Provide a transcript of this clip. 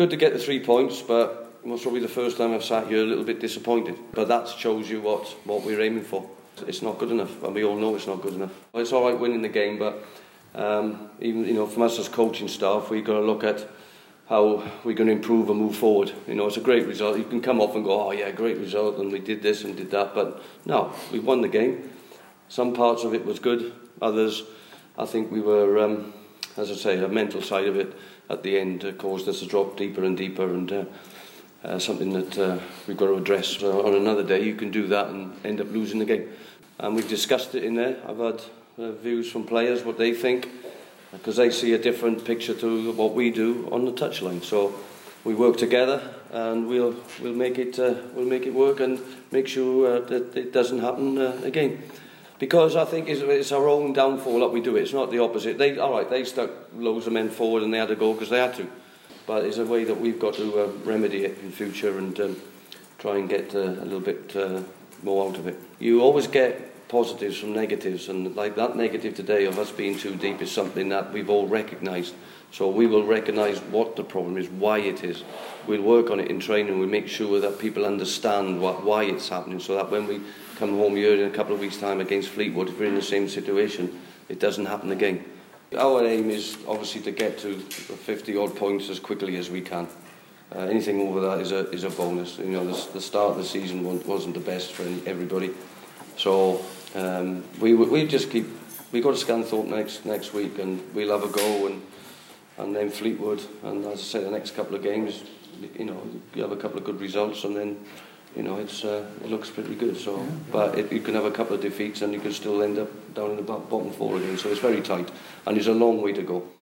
good to get the 3 points, but it was probably the first time I've sat here a little bit disappointed. But that shows you what we're aiming for. It's not good enough, and we all know it's not good enough. It's all right winning the game, but even from us as coaching staff, we've got to look at how we're going to improve and move forward. It's a great result. You can come off and go, oh yeah, great result, and we did this and did that. But no, we won the game. Some parts of it was good. Others, I think we were, as I say, the mental side of it at the end caused us to drop deeper and deeper, and something that we've got to address. On another day, you can do that and end up losing the game. And we've discussed it in there. I've had views from players, what they think, because they see a different picture to what we do on the touchline. So we work together, and we'll make it work and make sure that it doesn't happen again. Because I think it's our own downfall that we do it. It's not the opposite. They stuck loads of men forward and they had to go because they had to. But it's a way that we've got to remedy it in future and try and get a little bit more out of it. You always get positives from negatives, and like that negative today of us being too deep is something that we've all recognised. So we will recognise what the problem is, why it is. We'll work on it in training. We'll make sure that people understand why it's happening, so that when we come home here in a couple of weeks' time against Fleetwood, if we're in the same situation, it doesn't happen again. Our aim is obviously to get to 50-odd points as quickly as we can. Anything over that is a bonus. The start of the season wasn't the best for everybody. So we just keep. We've got to Scunthorpe next week, and we'll have a go, and then Fleetwood, and as I say, the next couple of games, you have a couple of good results, and then it looks pretty good. So, yeah. But you can have a couple of defeats, and you can still end up down in the bottom four again. So it's very tight, and there's a long way to go.